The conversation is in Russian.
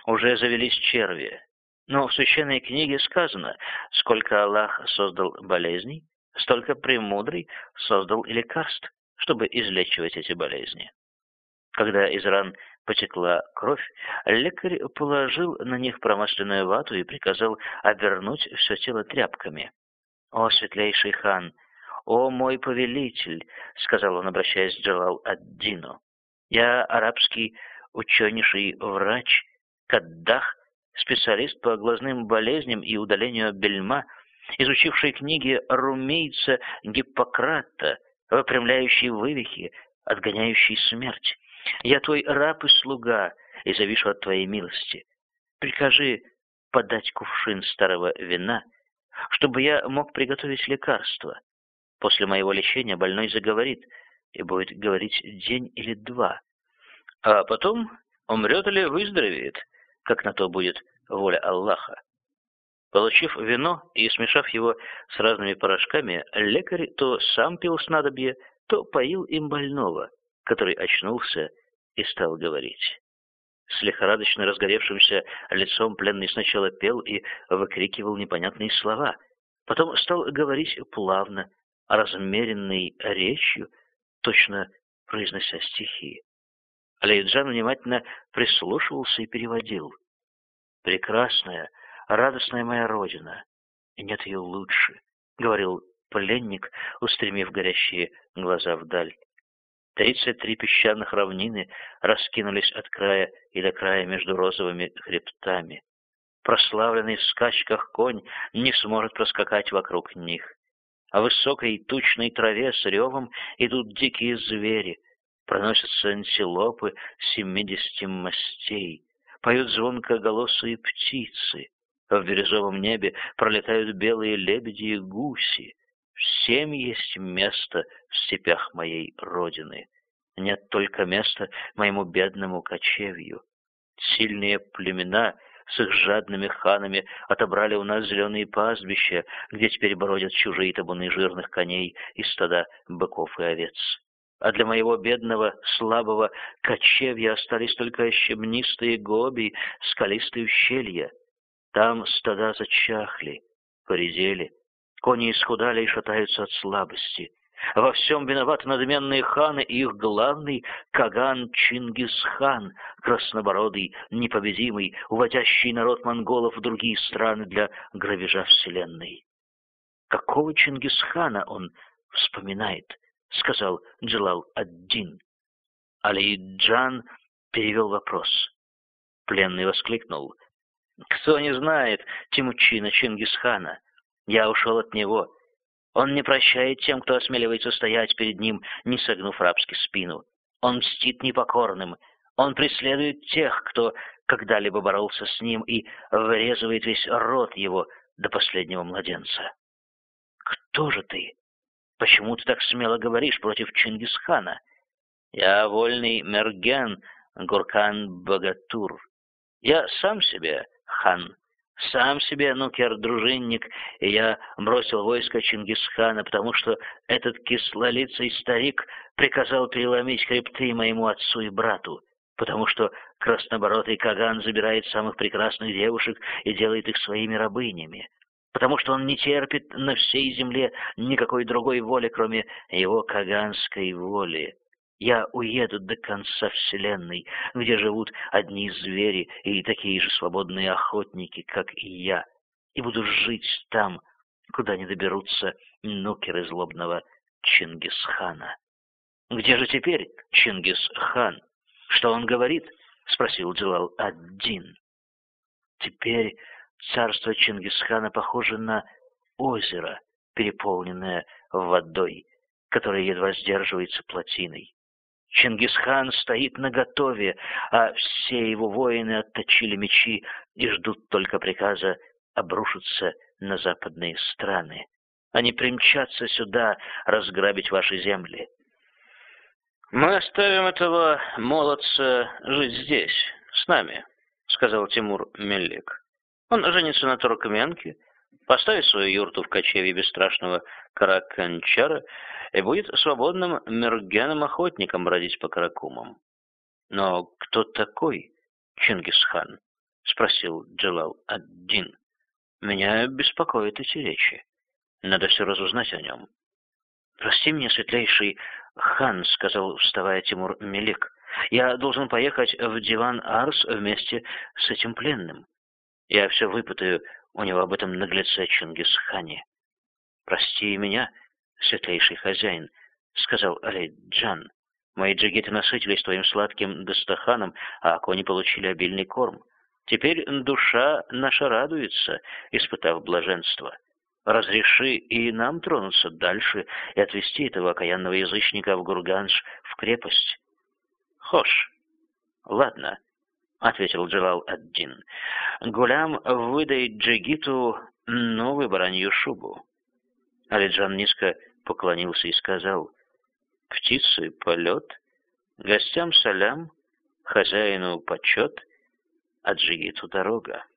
уже завелись черви. Но в Священной книге сказано, сколько Аллах создал болезней, столько Премудрый создал и лекарств, чтобы излечивать эти болезни. Когда из ран потекла кровь, лекарь положил на них промасленную вату и приказал обернуть все тело тряпками. «О, светлейший хан! О, мой повелитель!» — сказал он, обращаясь к Джалал-ад-Дину. «Я арабский ученейший врач, каддах, специалист по глазным болезням и удалению бельма, изучивший книги румейца Гиппократа, выпрямляющий вывихи, отгоняющий смерть. Я твой раб и слуга, и завишу от твоей милости. Прикажи подать кувшин старого вина, чтобы я мог приготовить лекарство. После моего лечения больной заговорит, и будет говорить день или два. А потом умрет или выздоровеет, как на то будет воля Аллаха». Получив вино и смешав его с разными порошками, лекарь то сам пил снадобье, то поил им больного, который очнулся и стал говорить. С лихорадочно разгоревшимся лицом пленный сначала пел и выкрикивал непонятные слова, потом стал говорить плавно, размеренной речью, точно произнося стихи. Алейджан внимательно прислушивался и переводил. «Прекрасная, радостная моя родина, и нет ее лучше», — говорил пленник, устремив горящие глаза вдаль. 33 песчаных равнины раскинулись от края и до края между розовыми хребтами. Прославленный в скачках конь не сможет проскакать вокруг них. А в высокой тучной траве с ревом идут дикие звери, проносятся антилопы 70 мастей, поют звонкоголосые птицы, в бирюзовом небе пролетают белые лебеди и гуси. Всем есть место в степях моей родины. Нет только места моему бедному кочевью. Сильные племена с их жадными ханами отобрали у нас зеленые пастбища, где теперь бродят чужие табуны жирных коней и стада быков и овец. А для моего бедного, слабого кочевья остались только щебнистые гоби, скалистые ущелья. Там стада зачахли, поредели, кони исхудали и шатаются от слабости. Во всем виноваты надменные ханы и их главный Каган Чингисхан, краснобородый, непобедимый, уводящий народ монголов в другие страны для грабежа вселенной. «Какого Чингисхана он вспоминает?» — сказал Джалал-ад-Дин. Алейджан перевел вопрос. Пленный воскликнул: «Кто не знает Темучина Чингисхана? Я ушел от него. Он не прощает тем, кто осмеливается стоять перед ним, не согнув рабски спину. Он мстит непокорным. Он преследует тех, кто когда-либо боролся с ним, и вырезывает весь род его до последнего младенца. Кто же ты? Почему ты так смело говоришь против Чингисхана? Я вольный мерген Гуркан-Богатур. Я сам себе хан, сам себе нукер-дружинник, и я бросил войско Чингисхана, потому что этот кислолицый старик приказал переломить хребты моему отцу и брату, потому что краснобородый Каган забирает самых прекрасных девушек и делает их своими рабынями, потому что он не терпит на всей земле никакой другой воли, кроме его каганской воли. Я уеду до конца вселенной, где живут одни звери и такие же свободные охотники, как и я, и буду жить там, куда не доберутся нукеры злобного Чингисхана. Где же теперь Чингисхан? Что он говорит? — спросил Джалал-ад-Дин. Теперь царство Чингисхана похоже на озеро, переполненное водой, которое едва сдерживается плотиной. Чингисхан стоит наготове, а все его воины отточили мечи и ждут только приказа обрушиться на западные страны. Они примчатся сюда разграбить ваши земли. «Мы оставим этого молодца жить здесь, с нами», — сказал Тимур Меллик. «Он женится на туркменке, поставит свою юрту в кочевье бесстрашного Караканчара и будет свободным мергеном-охотником бродить по Каракумам». «Но кто такой Чингисхан?» спросил Джалал-ад-Дин. «Меня беспокоят эти речи. Надо все разузнать о нем». «Прости меня, светлейший хан», — сказал, вставая Тимур Мелик. «Я должен поехать в Диван-Арс вместе с этим пленным. Я все выпытаю у него об этом наглеце Чингисхане». «Прости меня, светлейший хозяин», — сказал Алейджан. «Мои джигиты насытились твоим сладким дастаханом, а кони получили обильный корм. Теперь душа наша радуется, испытав блаженство. Разреши и нам тронуться дальше и отвести этого окаянного язычника в Гурганж, в крепость». «Хош, ладно», — ответил Джалал-ад-Дин. «Гулям, выдай джигиту новую баранью шубу». Алиджан низко поклонился и сказал: «Птицы полет, гостям салям, хозяину почет, а джигиту дорога».